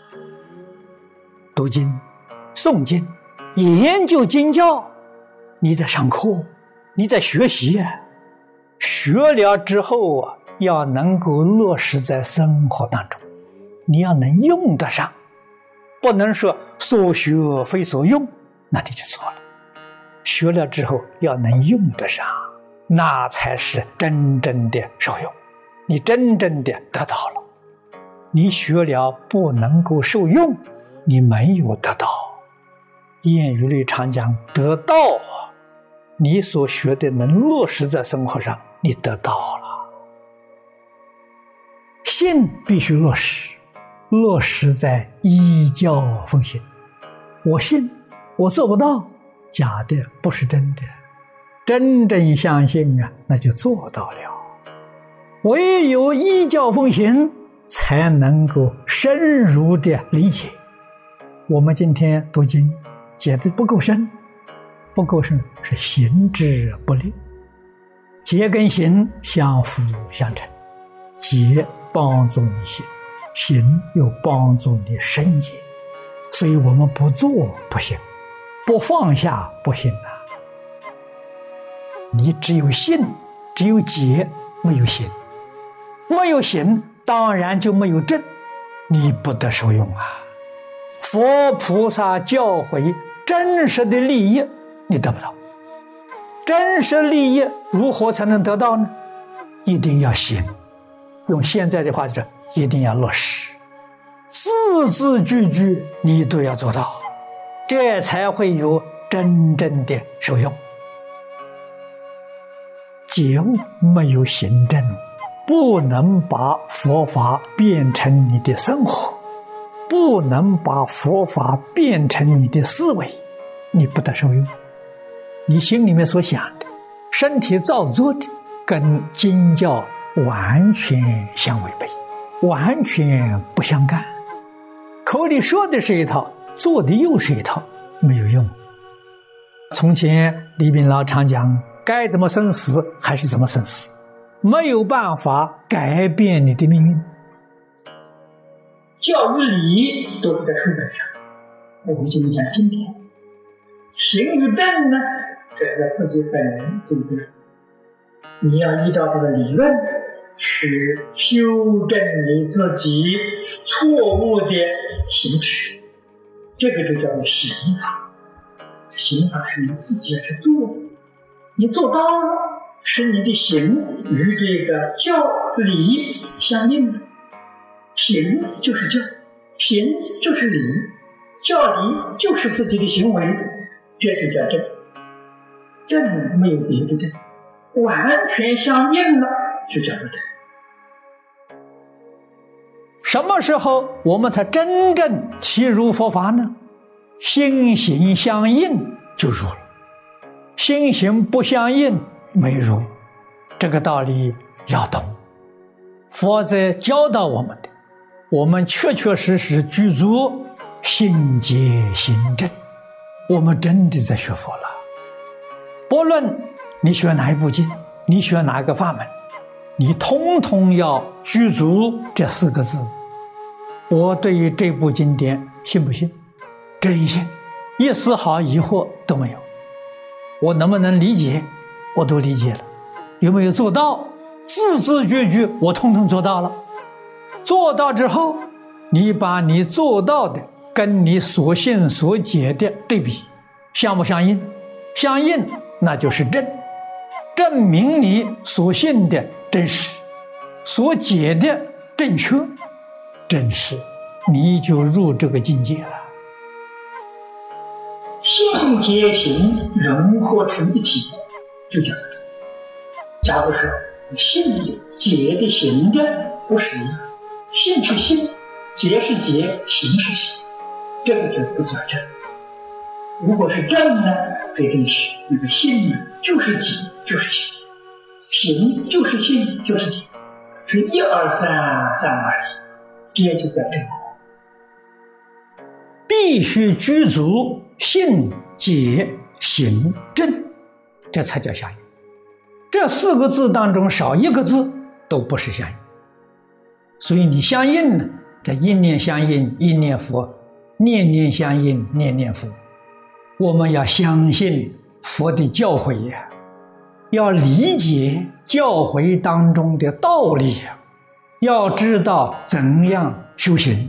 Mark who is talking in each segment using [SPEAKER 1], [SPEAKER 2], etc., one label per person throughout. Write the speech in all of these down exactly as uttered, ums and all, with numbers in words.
[SPEAKER 1] 读经、诵经、研究经教，你在上课，你在学习啊。学了之后啊，要能够落实在生活当中，你要能用得上，不能说所学非所用，那你就错了。学了之后要能用得上，那才是真正的受用，你真正的得到了。你学了不能够受用，你没有得到。谚语里常讲得道啊，你所学的能落实在生活上，你得到了。信必须落实，落实在依教奉行。我信，我做不到，假的，不是真的。真正相信啊，那就做到了。唯有依教奉行，才能够深入的理解。我们今天读经解得不够深，不够深是行之不力。解跟行相辅相成，解帮助你行，行又帮助你深解。所以我们不做不行，不放下不行啊。你只有信，只有解，没有行。没有行，当然就没有正，你不得受用啊。佛菩萨教诲真实的利益你得不到，真实利益如何才能得到呢？一定要行，用现在的话说，一定要落实，字字句句你都要做到，这才会有真正的受用。觉悟没有行正，不能把佛法变成你的生活，不能把佛法变成你的思维，你不得受用。你心里面所想的，身体造作的，跟经教完全相违背，完全不相干。口里说的是一套，做的又是一套，没有用。从前李炳老常讲，该怎么生死还是怎么生死，没有办法改变你的命运。
[SPEAKER 2] 教育理都在书本上，我们今天讲经典。行与正呢，这是自己本人这个，你要依照这个理论去修正你自己错误的行持，这个就叫做行法。行法是你自己要去做，你做到了，使你的行与这个教理相应了。行就是教，行就是理，教理就是自己的行为，这就叫正。正没有别的正，完全相应了，就叫做正。
[SPEAKER 1] 什么时候我们才真正契入佛法呢？心行相应就入了，心行不相应没入，这个道理要懂。佛在教导我们的，我们确确实实具足心结行正，我们真的在学佛了。不论你学哪一部经，你学哪个法门，你通通要具足这四个字。我对于这部经典信不信？真信，一丝毫疑惑都没有。我能不能理解？我都理解了。有没有做到？字字句句我通通做到了。做到之后，你把你做到的跟你所信所解的对比，相不相应？相应，那就是正，证明你所信的真实，所解的正确，真实，你就入这个境界了。
[SPEAKER 2] 信解行融合成一体，就叫做正。假如说信的、解的、行的不是一样，信是信，解是解，行是行，这个就不叫正。如果是正呢，非正是那个信呢，就是解就是行，行就是信就是解，是一二三三而已，这就叫正。
[SPEAKER 1] 必须具足信解行正，这才叫相应。这四个字当中少一个字都不是相应，所以你相应呢， 这一念相应，一念佛；念念相应，念念佛。我们要相信佛的教诲呀，要理解教诲当中的道理呀，要知道怎样修行。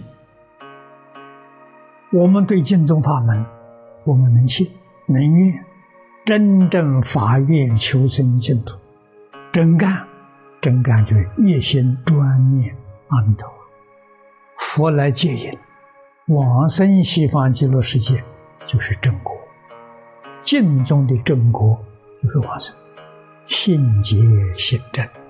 [SPEAKER 1] 我们对净宗法门，我们能信能愿，真正发愿求生净土，真干，真干就一心专念阿弥陀佛，佛来接引，往生西方极乐世界就是正果。净宗的正果就是往生，信解行证。